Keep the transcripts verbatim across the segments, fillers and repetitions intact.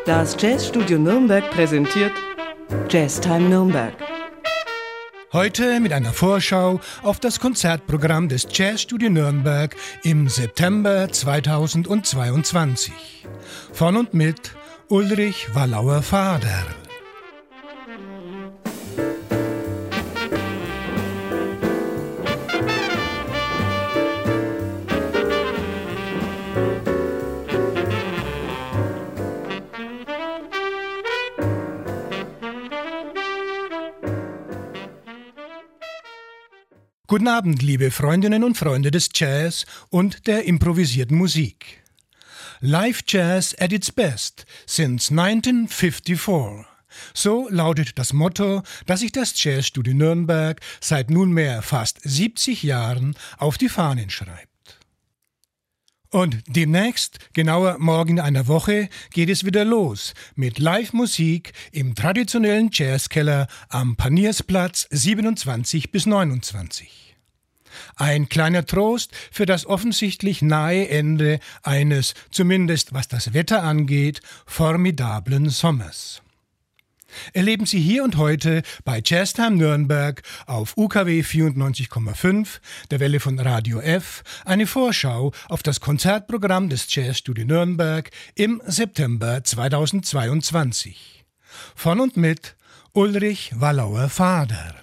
Das Jazzstudio Nürnberg präsentiert Jazztime Nürnberg. Heute mit einer Vorschau auf das Konzertprogramm des Jazzstudio Nürnberg im September zweitausendzweiundzwanzig. Von und mit Ulrich Wallauer-Faderl. Guten Abend, liebe Freundinnen und Freunde des Jazz und der improvisierten Musik. Live Jazz at its best since nineteen fifty-four. So lautet das Motto, das sich das Jazzstudio Nürnberg seit nunmehr fast siebzig Jahren auf die Fahnen schreibt. Und demnächst, genauer morgen in einer Woche, geht es wieder los mit Live-Musik im traditionellen Jazzkeller am Paniersplatz siebenundzwanzig bis neunundzwanzig. Ein kleiner Trost für das offensichtlich nahe Ende eines, zumindest was das Wetter angeht, formidablen Sommers. Erleben Sie hier und heute bei Jazztime Nürnberg auf U K W vierundneunzig Komma fünf, der Welle von Radio F, eine Vorschau auf das Konzertprogramm des Jazzstudio Nürnberg im September zweitausendzweiundzwanzig. Von und mit Ulrich Wallauer-Faderl.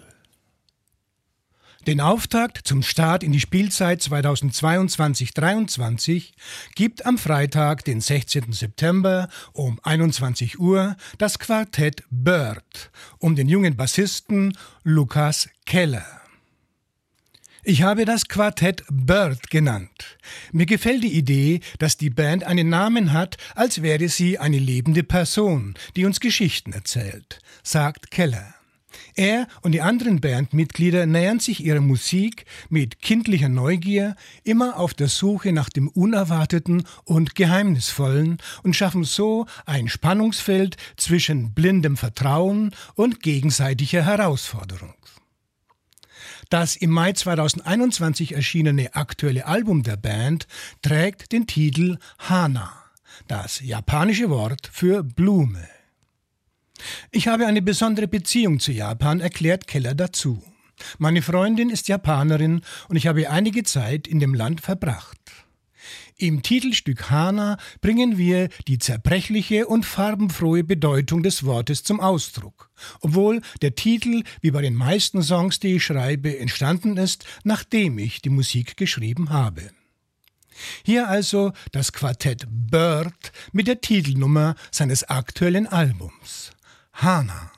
Den Auftakt zum Start in die Spielzeit zweitausendzweiundzwanzig dreiundzwanzig gibt am Freitag, den sechzehnten September um einundzwanzig Uhr das Quartett Bird um den jungen Bassisten Lukas Keller. Ich habe das Quartett Bird genannt. Mir gefällt die Idee, dass die Band einen Namen hat, als wäre sie eine lebende Person, die uns Geschichten erzählt, sagt Keller. Er und die anderen Bandmitglieder nähern sich ihrer Musik mit kindlicher Neugier, immer auf der Suche nach dem Unerwarteten und Geheimnisvollen und schaffen so ein Spannungsfeld zwischen blindem Vertrauen und gegenseitiger Herausforderung. Das im Mai zweitausendeinundzwanzig erschienene aktuelle Album der Band trägt den Titel Hana, das japanische Wort für Blume. Ich habe eine besondere Beziehung zu Japan, erklärt Keller dazu. Meine Freundin ist Japanerin und ich habe einige Zeit in dem Land verbracht. Im Titelstück Hana bringen wir die zerbrechliche und farbenfrohe Bedeutung des Wortes zum Ausdruck, obwohl der Titel, wie bei den meisten Songs, die ich schreibe, entstanden ist, nachdem ich die Musik geschrieben habe. Hier also das Quartett Bird mit der Titelnummer seines aktuellen Albums. Hana.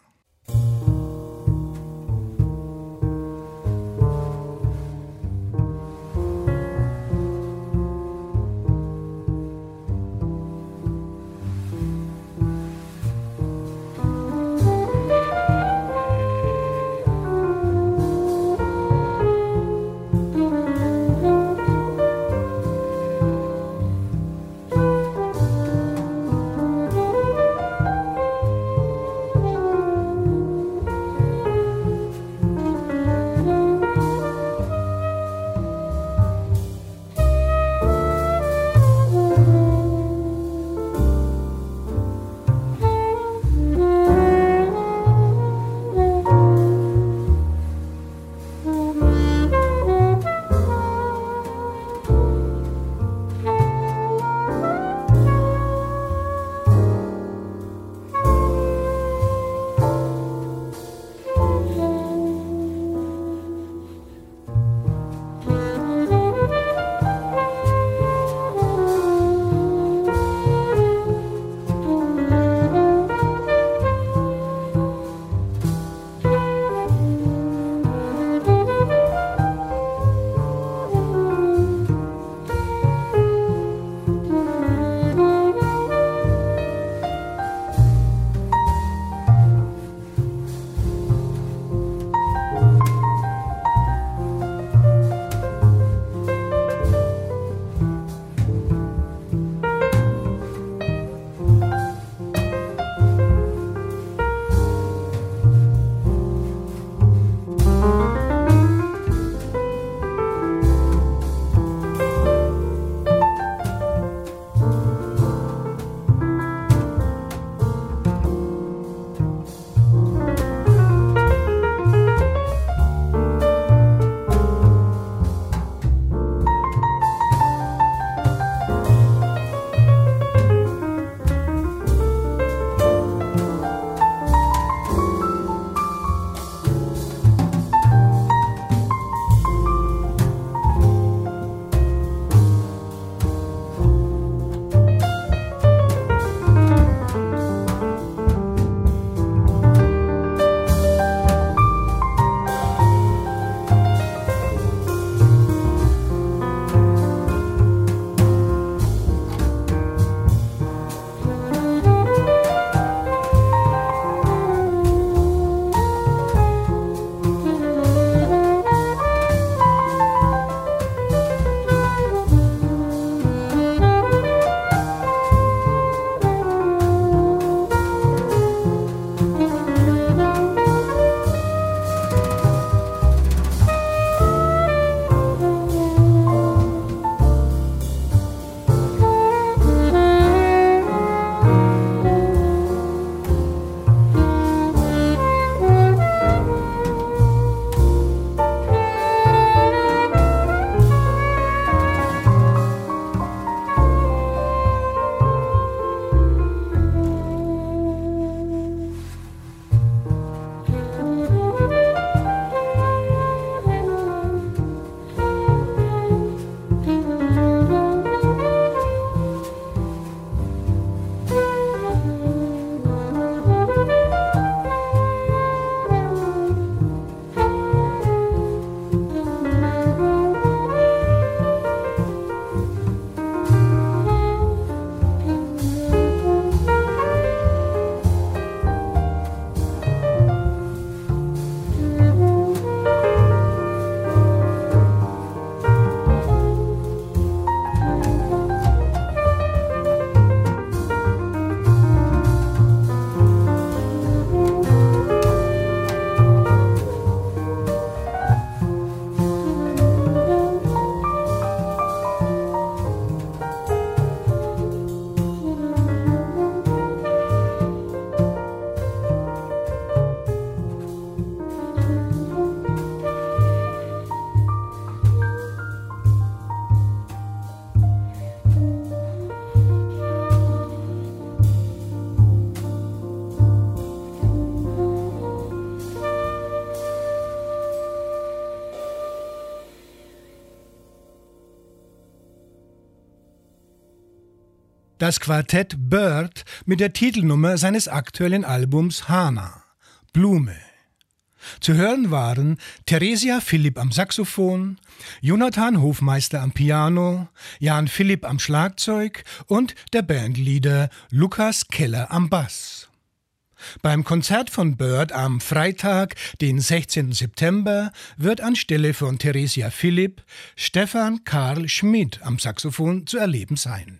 Das Quartett Byrd mit der Titelnummer seines aktuellen Albums Hana, Blume. Zu hören waren Theresia Philipp am Saxophon, Jonathan Hofmeister am Piano, Jan Philipp am Schlagzeug und der Bandleader Lukas Keller am Bass. Beim Konzert von Byrd am Freitag, den sechzehnten September, wird anstelle von Theresia Philipp Stefan Karl Schmidt am Saxophon zu erleben sein.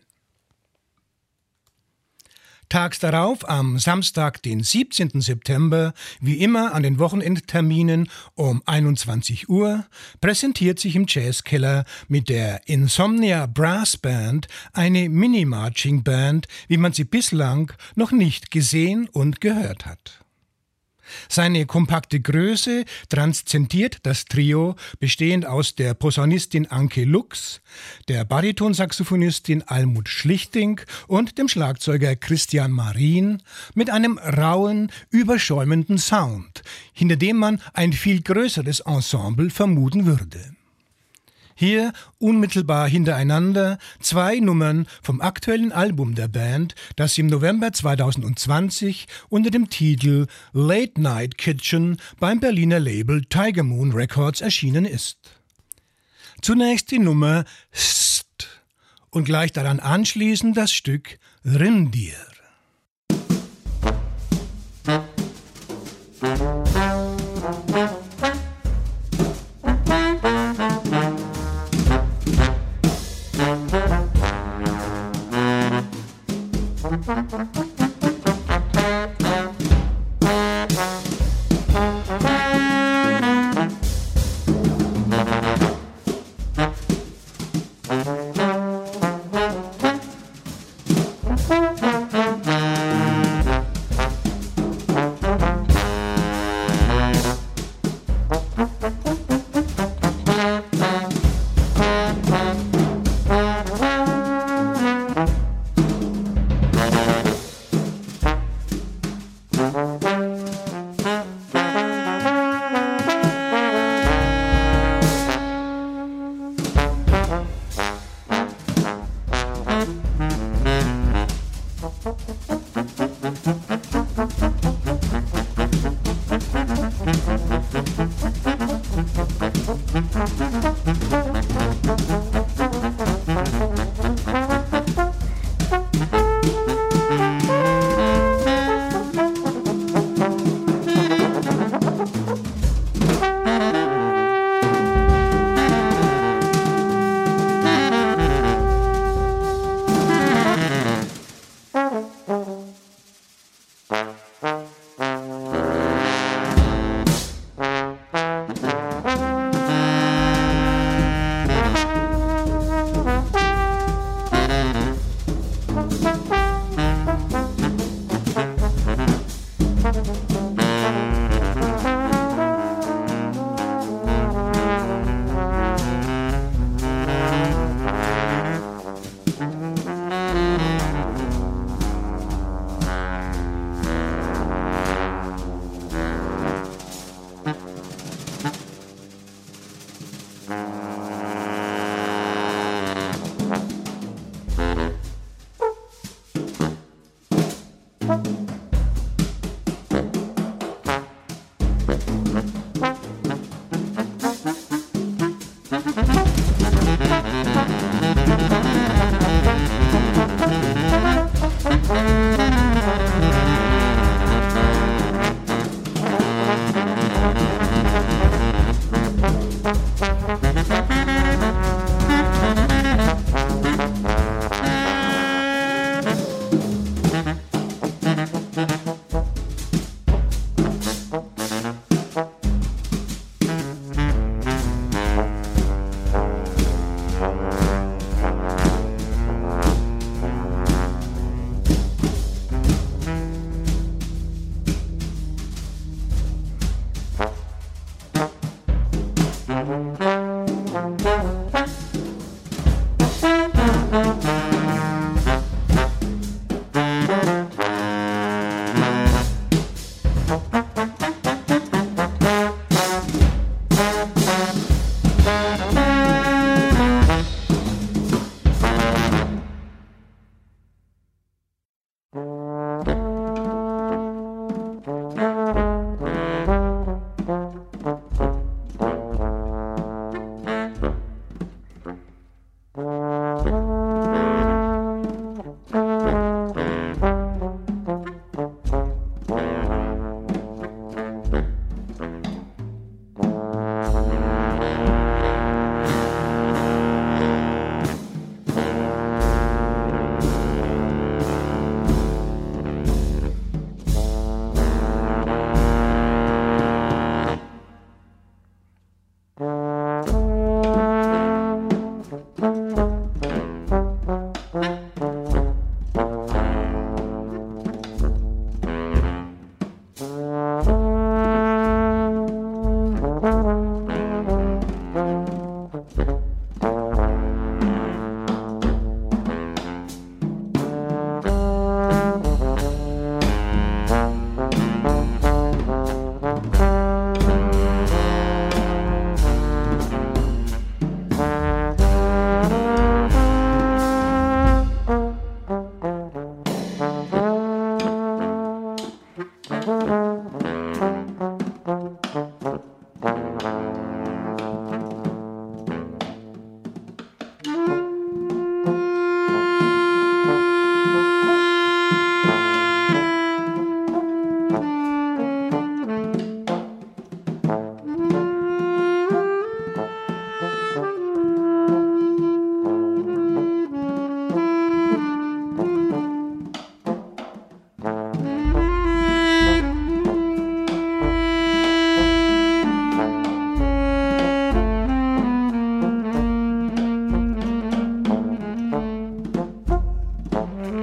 Tags darauf, am Samstag, den siebzehnten September, wie immer an den Wochenendterminen um einundzwanzig Uhr, präsentiert sich im Jazzkeller mit der Insomnia Brass Band eine Mini-Marching-Band, wie man sie bislang noch nicht gesehen und gehört hat. Seine kompakte Größe transzendiert das Trio, bestehend aus der Posaunistin Anke Lux, der Baritonsaxophonistin Almut Schlichting und dem Schlagzeuger Christian Marin, mit einem rauen, überschäumenden Sound, hinter dem man ein viel größeres Ensemble vermuten würde. Hier unmittelbar hintereinander zwei Nummern vom aktuellen Album der Band, das im November zweitausendzwanzig unter dem Titel Late Night Kitchen beim Berliner Label Tiger Moon Records erschienen ist. Zunächst die Nummer St und gleich daran anschließend das Stück Rindir.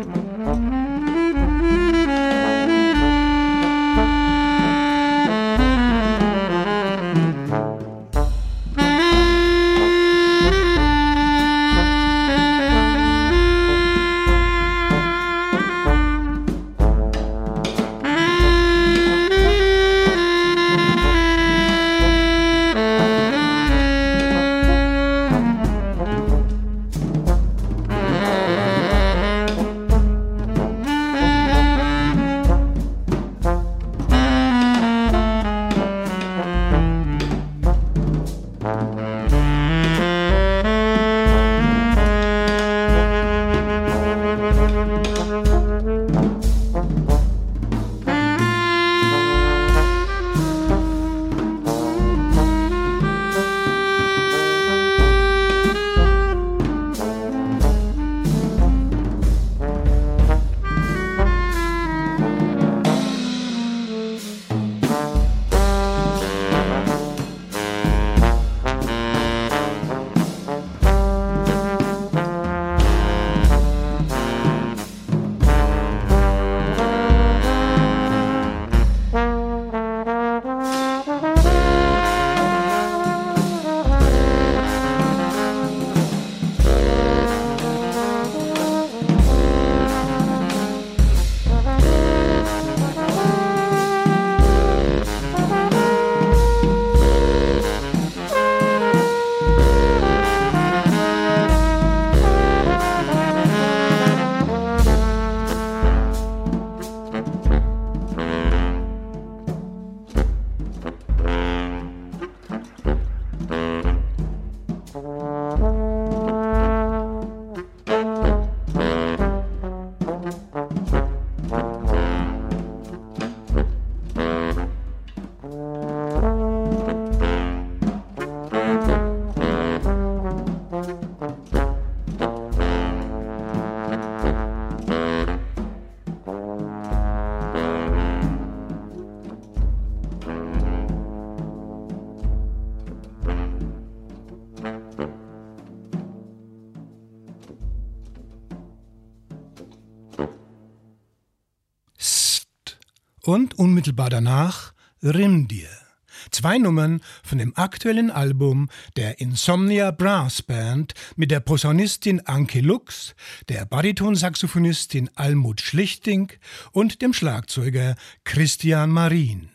Und unmittelbar danach Rimdir. Zwei Nummern von dem aktuellen Album der Insomnia Brass Band mit der Posaunistin Anke Lux, der Baritonsaxophonistin Almut Schlichting und dem Schlagzeuger Christian Marin.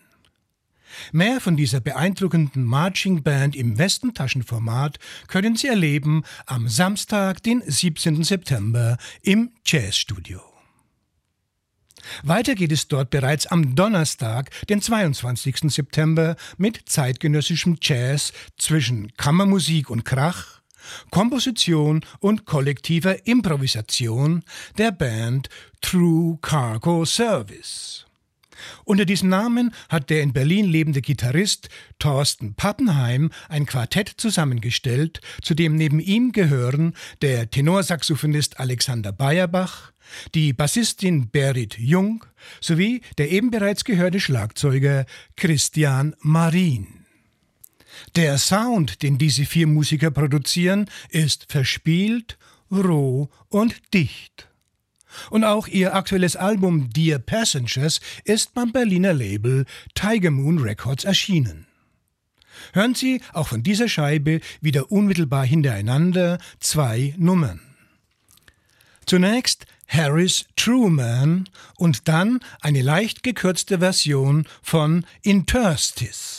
Mehr von dieser beeindruckenden Marching Band im Westentaschenformat können Sie erleben am Samstag, den siebzehnten September im Jazzstudio. Weiter geht es dort bereits am Donnerstag, den zweiundzwanzigsten September, mit zeitgenössischem Jazz zwischen Kammermusik und Krach, Komposition und kollektiver Improvisation der Band True Cargo Service. Unter diesem Namen hat der in Berlin lebende Gitarrist Thorsten Pappenheim ein Quartett zusammengestellt, zu dem neben ihm gehören der Tenorsaxophonist Alexander Beyerbach, die Bassistin Berit Jung sowie der eben bereits gehörte Schlagzeuger Christian Marin. Der Sound, den diese vier Musiker produzieren, ist verspielt, roh und dicht. Und auch ihr aktuelles Album Dear Passengers ist beim Berliner Label Tiger Moon Records erschienen. Hören Sie auch von dieser Scheibe wieder unmittelbar hintereinander zwei Nummern. Zunächst Harris Truman und dann eine leicht gekürzte Version von Interstice.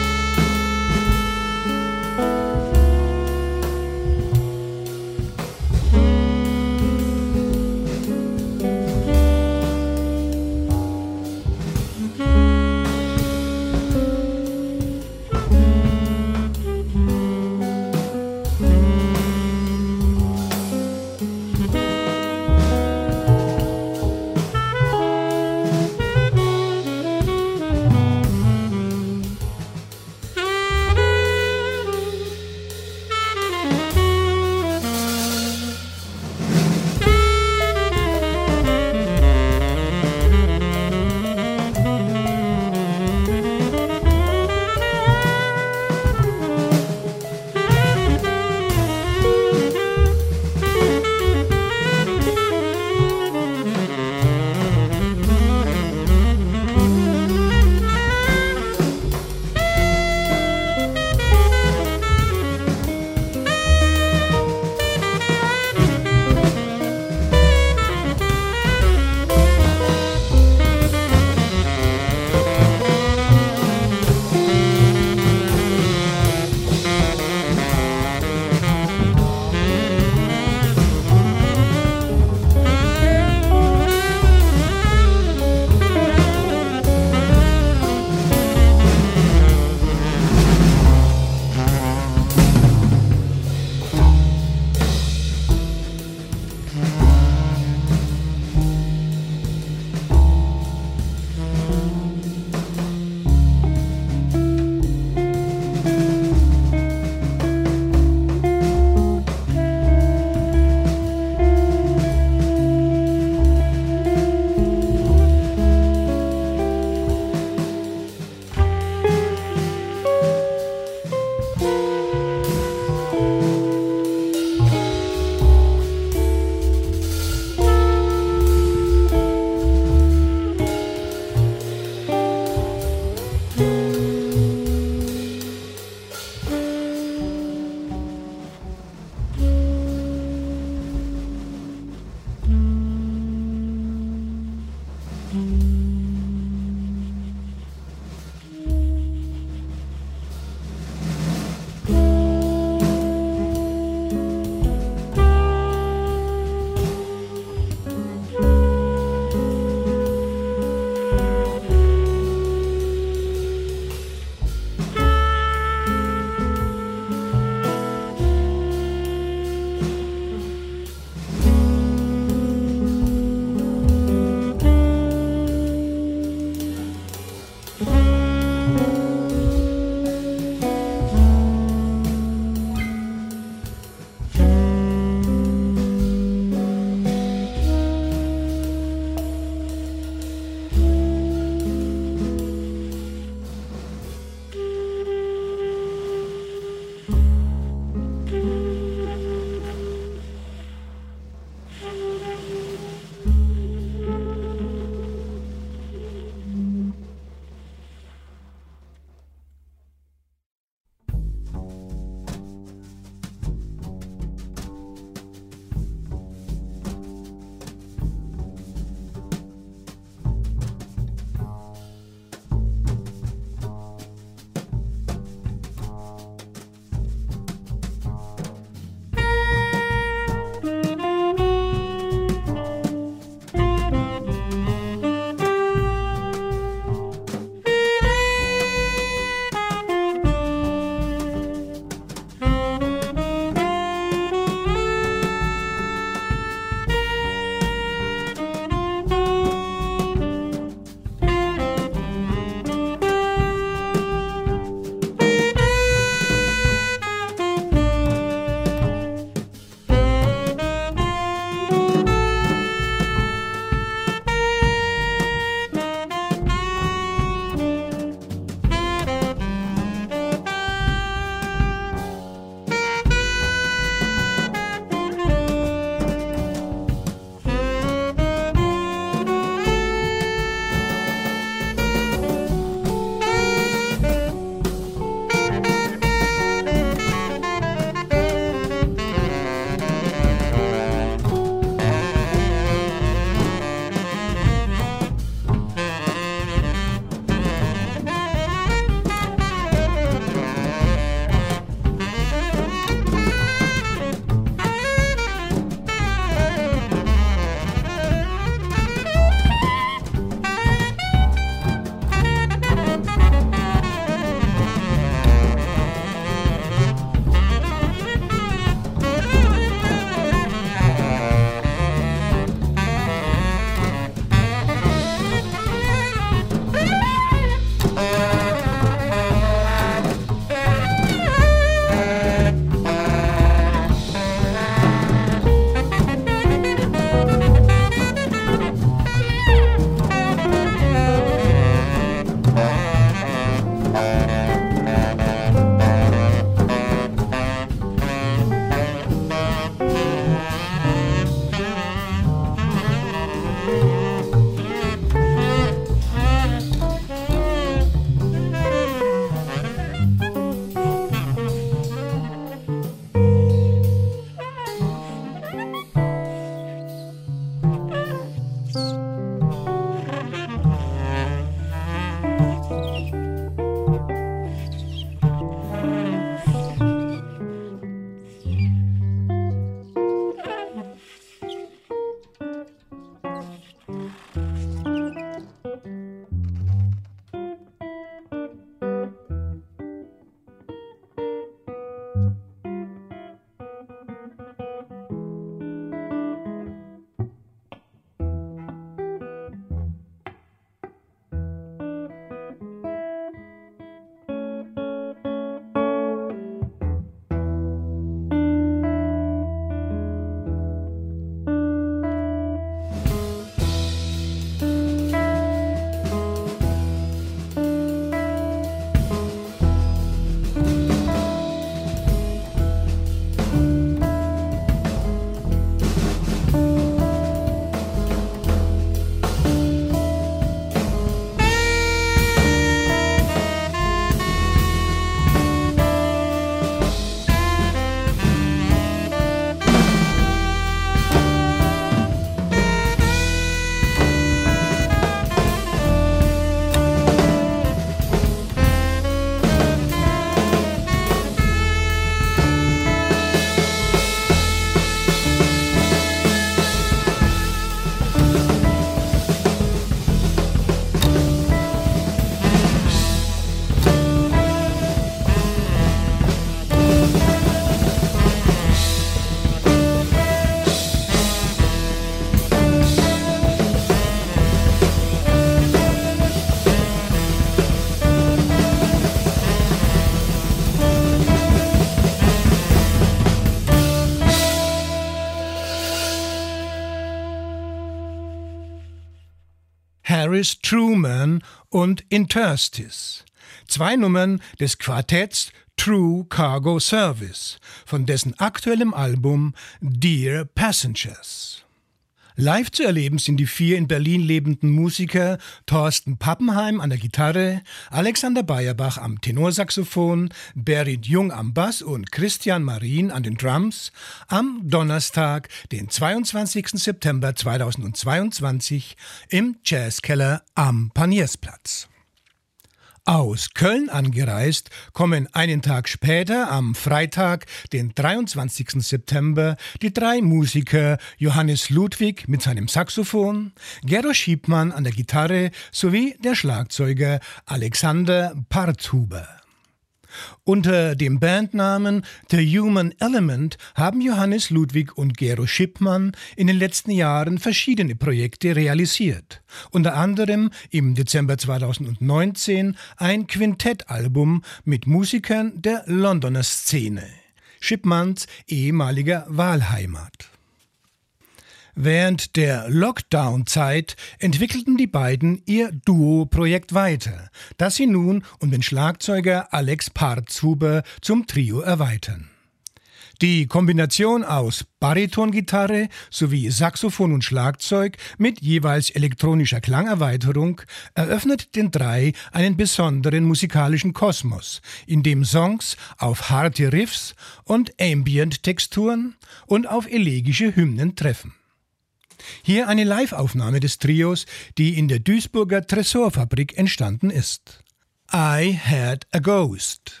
Harris Truman und Interstice. Zwei Nummern des Quartetts True Cargo Service, von dessen aktuellem Album Dear Passengers. Live zu erleben sind die vier in Berlin lebenden Musiker Thorsten Pappenheim an der Gitarre, Alexander Beyerbach am Tenorsaxophon, Berit Jung am Bass und Christian Marin an den Drums am Donnerstag, den zweiundzwanzigsten September zweitausendzweiundzwanzig im Jazzkeller am Paniersplatz. Aus Köln angereist kommen einen Tag später, am Freitag, den dreiundzwanzigsten September, die drei Musiker Johannes Ludwig mit seinem Saxophon, Gero Schiebmann an der Gitarre sowie der Schlagzeuger Alexander Parthuber. Unter dem Bandnamen The Human Element haben Johannes Ludwig und Gero Schiebmann in den letzten Jahren verschiedene Projekte realisiert. Unter anderem im Dezember zweitausendneunzehn ein Quintettalbum mit Musikern der Londoner Szene, Schiebmanns ehemaliger Wahlheimat. Während der Lockdown-Zeit entwickelten die beiden ihr Duo-Projekt weiter, das sie nun um den Schlagzeuger Alex Parthuber zum Trio erweitern. Die Kombination aus Baritongitarre sowie Saxophon und Schlagzeug mit jeweils elektronischer Klangerweiterung eröffnet den drei einen besonderen musikalischen Kosmos, in dem Songs auf harte Riffs und Ambient-Texturen und auf elegische Hymnen treffen. Hier eine Live-Aufnahme des Trios, die in der Duisburger Tresorfabrik entstanden ist. I Had a Ghost.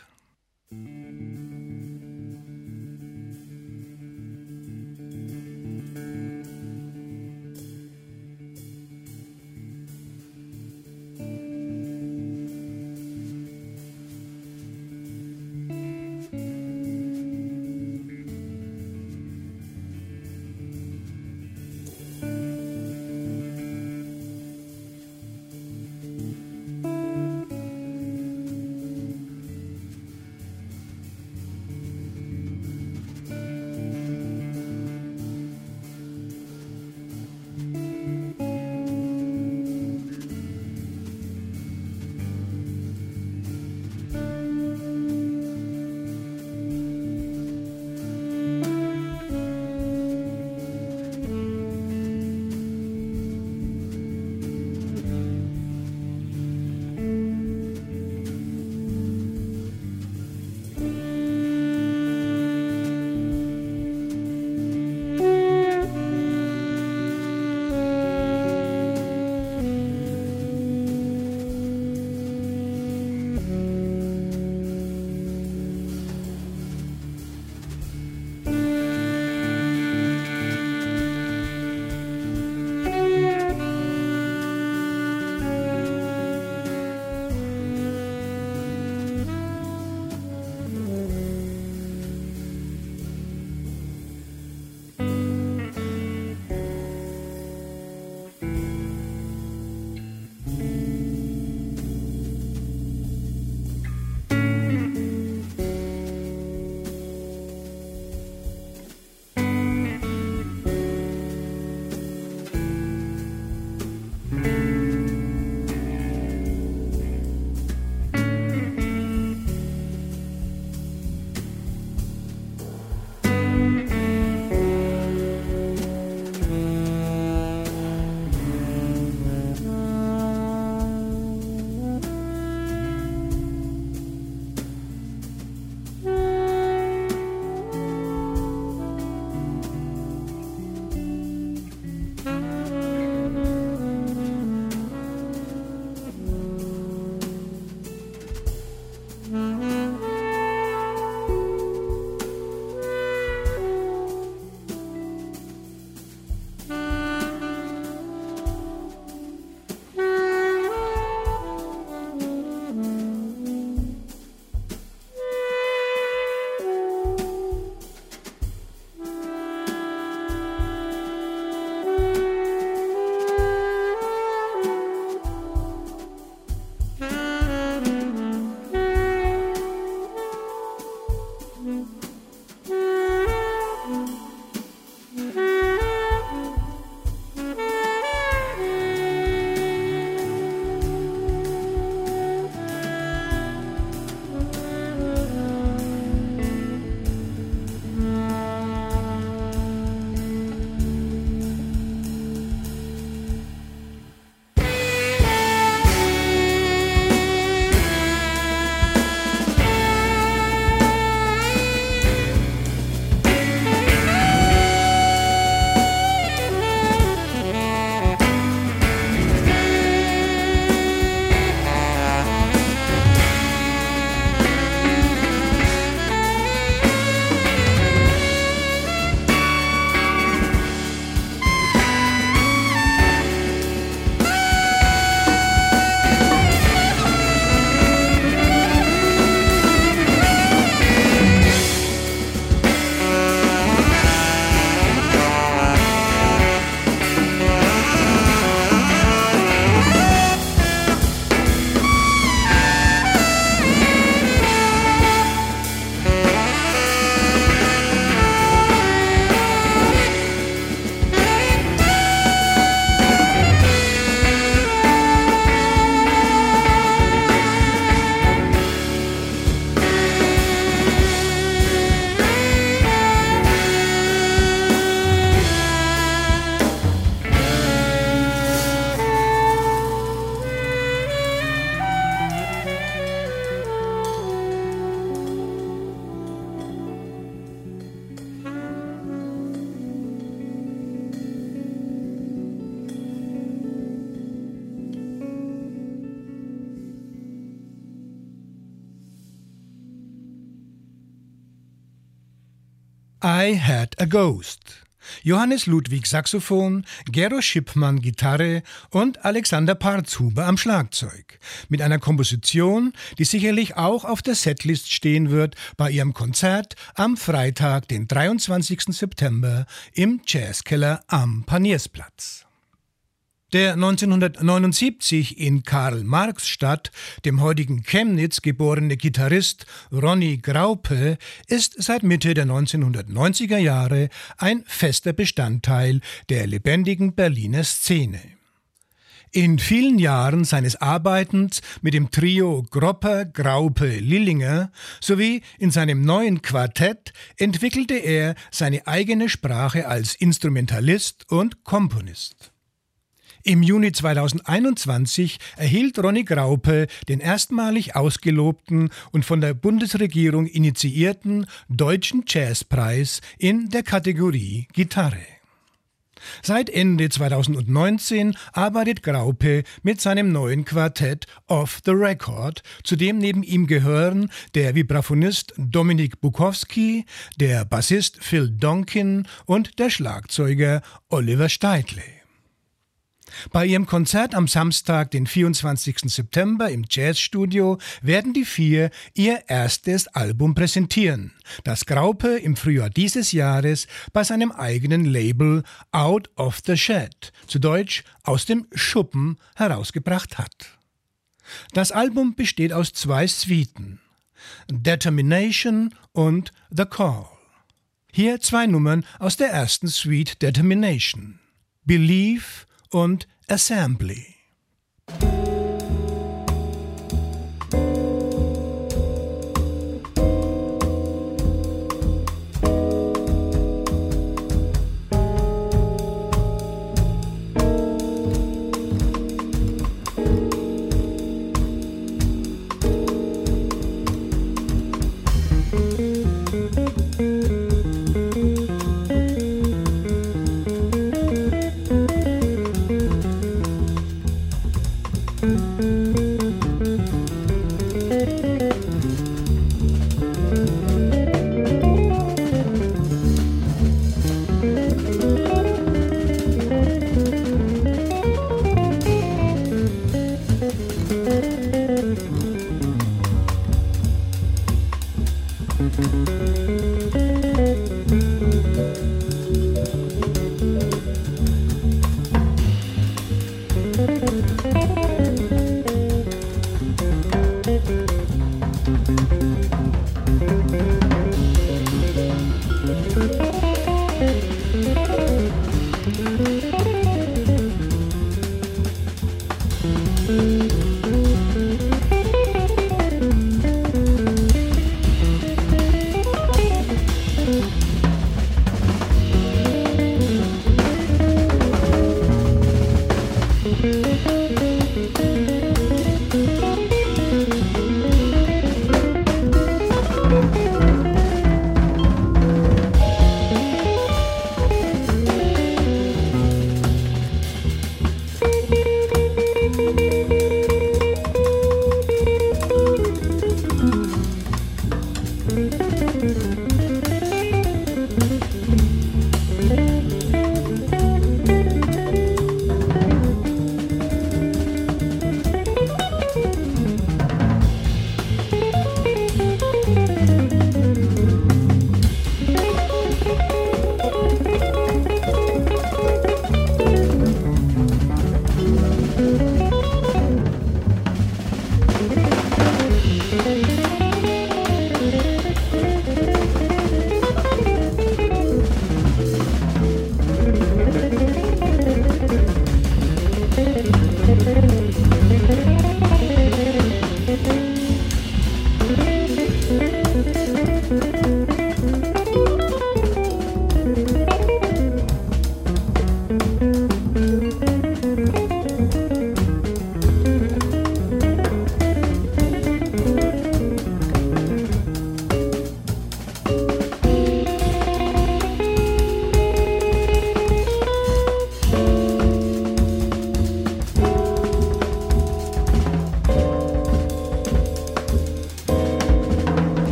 I Had a Ghost. Johannes Ludwig Saxophon, Gero Schippmann Gitarre und Alexander Parzhuber am Schlagzeug. Mit einer Komposition, die sicherlich auch auf der Setlist stehen wird bei ihrem Konzert am Freitag, den dreiundzwanzigsten September im Jazzkeller am Paniersplatz. Der neunzehnhundertneunundsiebzig in Karl-Marx-Stadt, dem heutigen Chemnitz, geborene Gitarrist Ronny Graupe ist seit Mitte der neunzehnhundertneunziger Jahre ein fester Bestandteil der lebendigen Berliner Szene. In vielen Jahren seines Arbeitens mit dem Trio Gropper, Graupe, Lillinger sowie in seinem neuen Quartett entwickelte er seine eigene Sprache als Instrumentalist und Komponist. Im Juni zweitausendeinundzwanzig erhielt Ronny Graupe den erstmalig ausgelobten und von der Bundesregierung initiierten Deutschen Jazzpreis in der Kategorie Gitarre. Seit Ende zweitausendneunzehn arbeitet Graupe mit seinem neuen Quartett Off the Record, zu dem neben ihm gehören der Vibraphonist Dominik Bukowski, der Bassist Phil Donkin und der Schlagzeuger Oliver Steidle. Bei ihrem Konzert am Samstag, den vierundzwanzigsten September im Jazzstudio, werden die vier ihr erstes Album präsentieren, das Graupe im Frühjahr dieses Jahres bei seinem eigenen Label Out of the Shed, zu Deutsch aus dem Schuppen, herausgebracht hat. Das Album besteht aus zwei Suiten, Determination und The Call. Hier zwei Nummern aus der ersten Suite Determination, Believe und Assembly.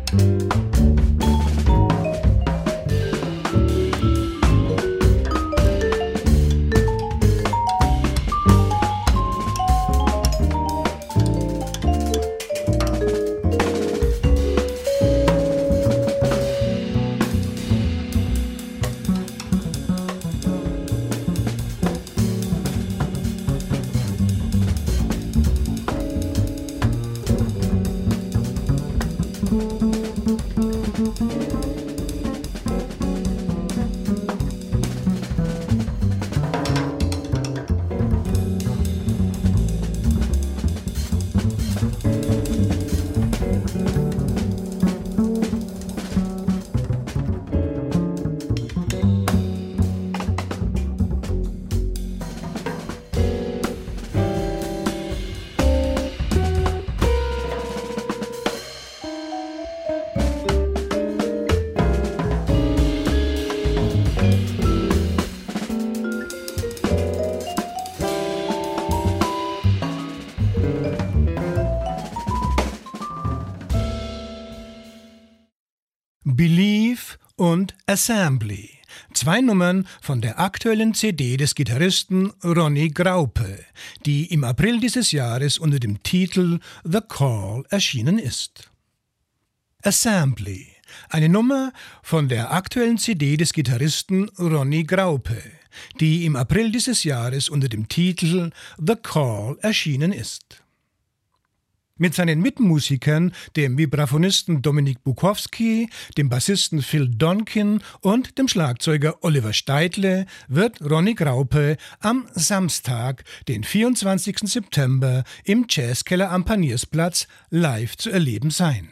Believe und Assembly. Zwei Nummern von der aktuellen C D des Gitarristen Ronny Graupe, die im April dieses Jahres unter dem Titel The Call erschienen ist. Assembly, eine Nummer von der aktuellen C D des Gitarristen Ronny Graupe, die im April dieses Jahres unter dem Titel The Call erschienen ist. Mit seinen Mitmusikern, dem Vibraphonisten Dominik Bukowski, dem Bassisten Phil Donkin und dem Schlagzeuger Oliver Steidle, wird Ronny Graupe am Samstag, den vierundzwanzigsten September, im Jazzkeller am Paniersplatz live zu erleben sein.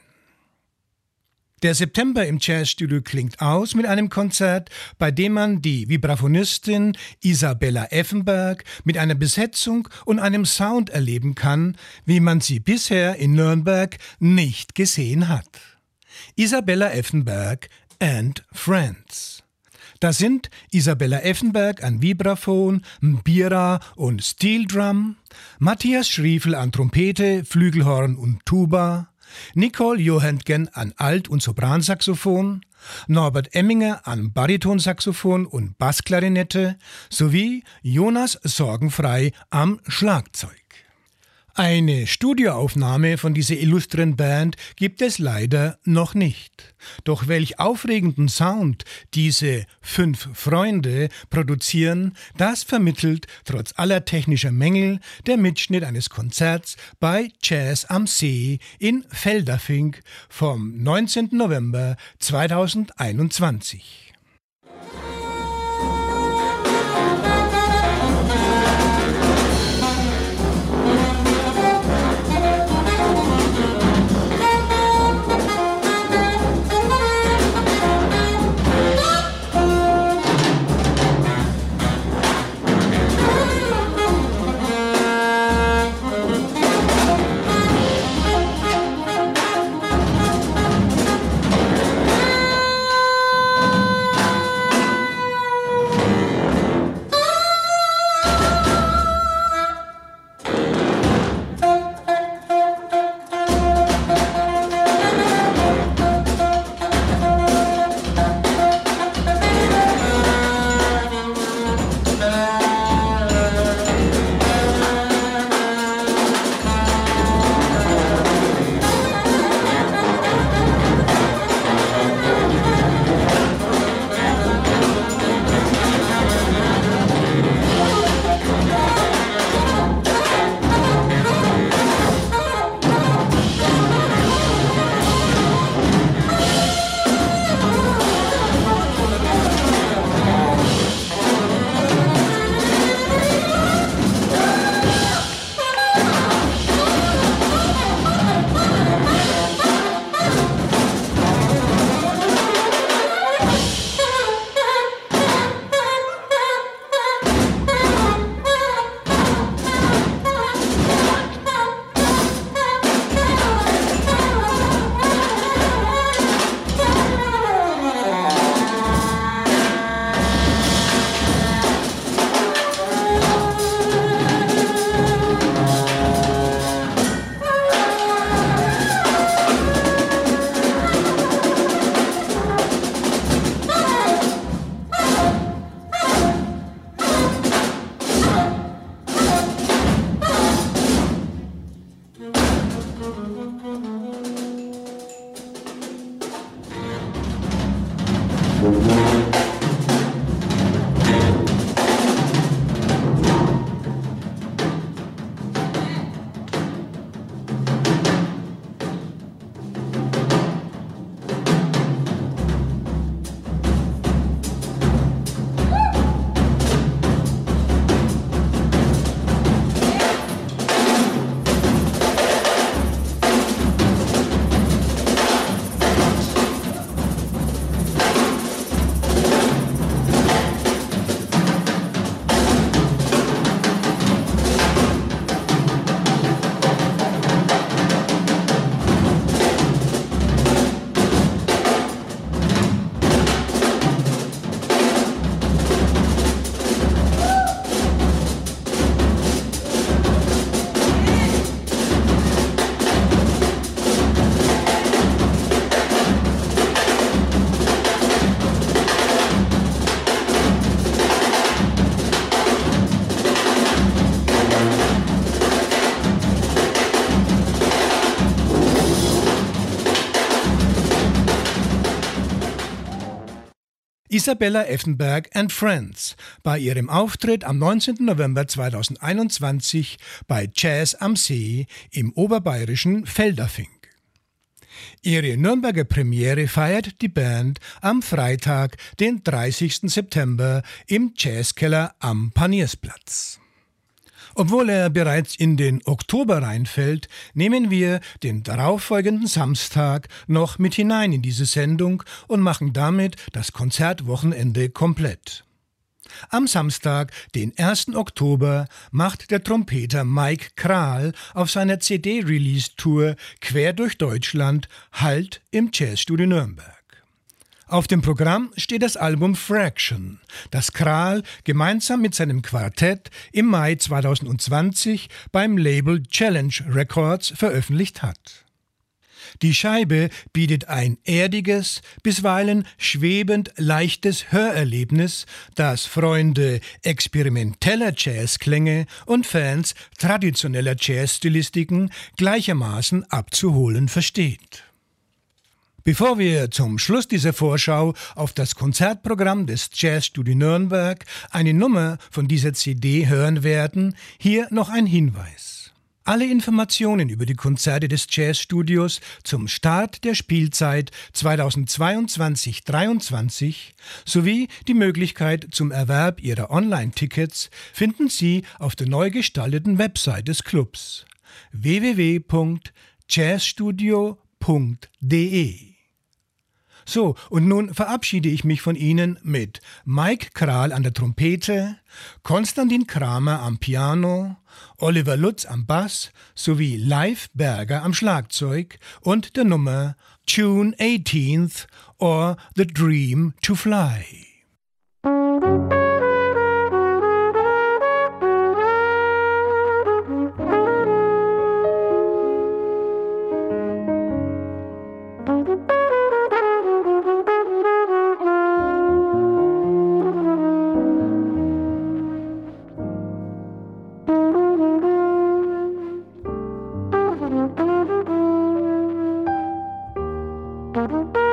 Der September im Jazzstudio klingt aus mit einem Konzert, bei dem man die Vibraphonistin Isabella Effenberg mit einer Besetzung und einem Sound erleben kann, wie man sie bisher in Nürnberg nicht gesehen hat. Isabella Effenberg and Friends. Da sind Isabella Effenberg an Vibraphon, Mbira und Steel Drum, Matthias Schriefel an Trompete, Flügelhorn und Tuba, Nicole Johantgen an Alt- und Sopransaxophon, Norbert Emminger an Baritonsaxophon und Bassklarinette sowie Jonas Sorgenfrei am Schlagzeug. Eine Studioaufnahme von dieser illustren Band gibt es leider noch nicht. Doch welch aufregenden Sound diese fünf Freunde produzieren, das vermittelt trotz aller technischer Mängel der Mitschnitt eines Konzerts bei Jazz am See in Feldafing vom neunzehnten November zweitausendeinundzwanzig. Isabella Effenberg and Friends bei ihrem Auftritt am neunzehnten November zweitausendeinundzwanzig bei Jazz am See im oberbayerischen Feldafing. Ihre Nürnberger Premiere feiert die Band am Freitag, den dreißigsten September im Jazzkeller am Paniersplatz. Obwohl er bereits in den Oktober reinfällt, nehmen wir den darauffolgenden Samstag noch mit hinein in diese Sendung und machen damit das Konzertwochenende komplett. Am Samstag, den ersten Oktober, macht der Trompeter Mike Krahl auf seiner C D-Release-Tour quer durch Deutschland Halt im Jazzstudio Nürnberg. Auf dem Programm steht das Album Fraction, das Krahl gemeinsam mit seinem Quartett im Mai zweitausendzwanzig beim Label Challenge Records veröffentlicht hat. Die Scheibe bietet ein erdiges, bisweilen schwebend leichtes Hörerlebnis, das Freunde experimenteller Jazzklänge und Fans traditioneller Jazzstilistiken gleichermaßen abzuholen versteht. Bevor wir zum Schluss dieser Vorschau auf das Konzertprogramm des Jazzstudio Nürnberg eine Nummer von dieser C D hören werden, hier noch ein Hinweis. Alle Informationen über die Konzerte des Jazzstudios zum Start der Spielzeit zweitausendzweiundzwanzig dreiundzwanzig sowie die Möglichkeit zum Erwerb ihrer Online-Tickets finden Sie auf der neu gestalteten Website des Clubs w w w punkt jazzstudio punkt d e. So, und nun verabschiede ich mich von Ihnen mit Mike Krahl an der Trompete, Konstantin Kramer am Piano, Oliver Lutz am Bass sowie Leif Berger am Schlagzeug und der Nummer June eighteenth or The Dream to Fly. Thank you.